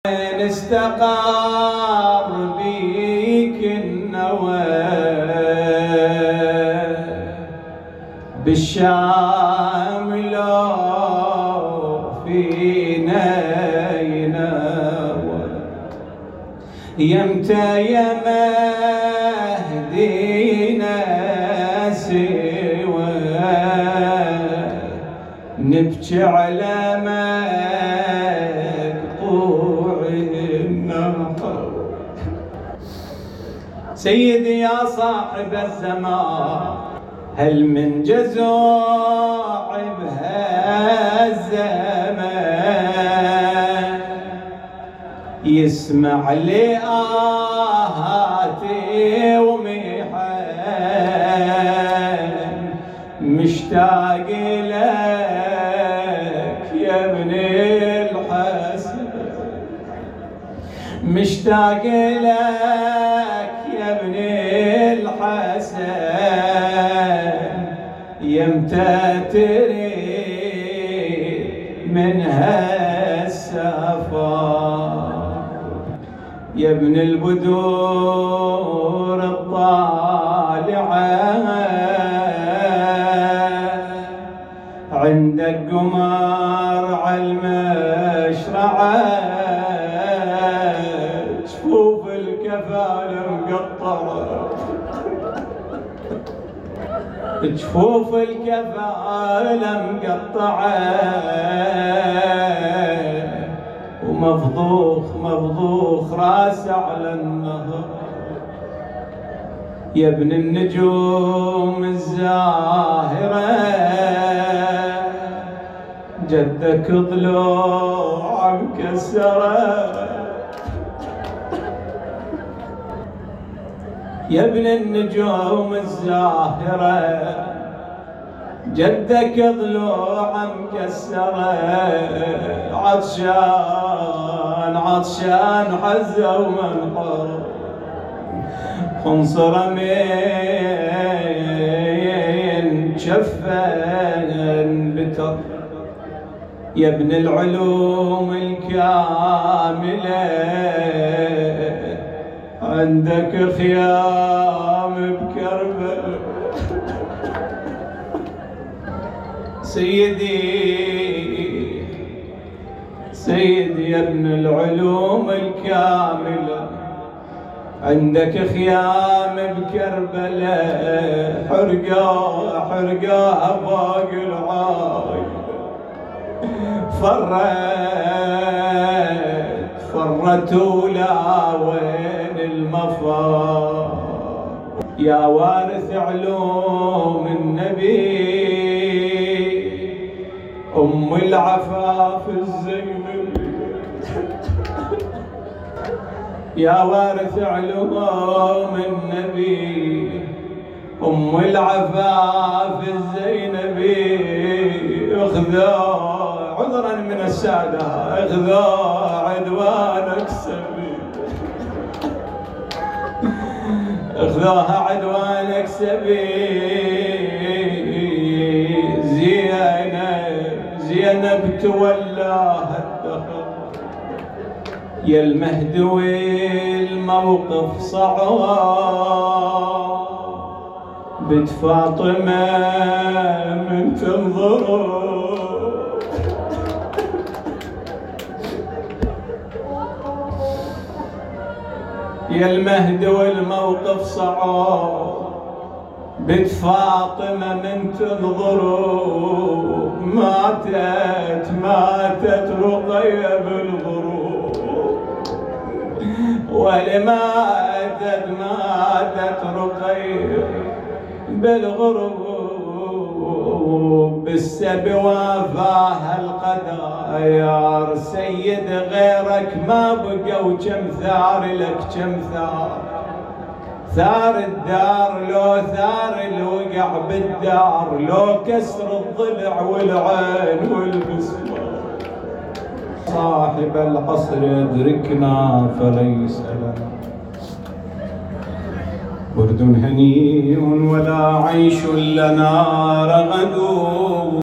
استقر بيك النوى بالشام لو فينا ينوى يمتى يا مهدينا سوى نبكي على مقطوع النهر. سيدي يا صاحب الزمان هل من جزوع بهالزمان يسمع لي آهاتي ومحن مشتاق لك يا ابن الحسن مشتاق لك يا ابن الحسن يمتى تريد من هالسفر يا ابن البدور الطالعة عندك قمر عالمشرعة جفوف الكفالة مقطرة جفوف الكفالة مقطعة ومفضوخ مفضوخ راسه على النهر يا ابن النجوم الزاهرة جدك ضلوع مكسرة يا ابن النجوم الزاهرة جدك ضلوع مكسرة عطشان عطشان حزة ومنحر خنصر من شفن بتر يا ابن العلوم الكاملة عندك خيام بكربل سيدي يا ابن العلوم الكاملة عندك خيام بكربلاء حرقاها فوق العاي فرت ولا وين المفر يا وارث علوم النبي أم العفاف الزينب يا وارث علوم النبي أم العفاف الزينبي اخذوا عذرا من السادة اخذوا عدوانك سبي اخذوها عدوانك سبي زينب تولاها الدهر يا المهدوي الموقف صعب بنت فاطمة من تنظر يا المهدوي الموقف صعب بنت فاطمة من تنظر ماتت رقية بالغروب ماتت رقية بالغروب بالسبي وافاها القداير سيد غيرك ما بقى وكم ثار لك كم ثار الدار لو ثار الوقع بالدار لو كسر الضلع والعين والبسمة صاحب العصر يدركنا فليس لنا برد هنيء ولا عيش لنا رغد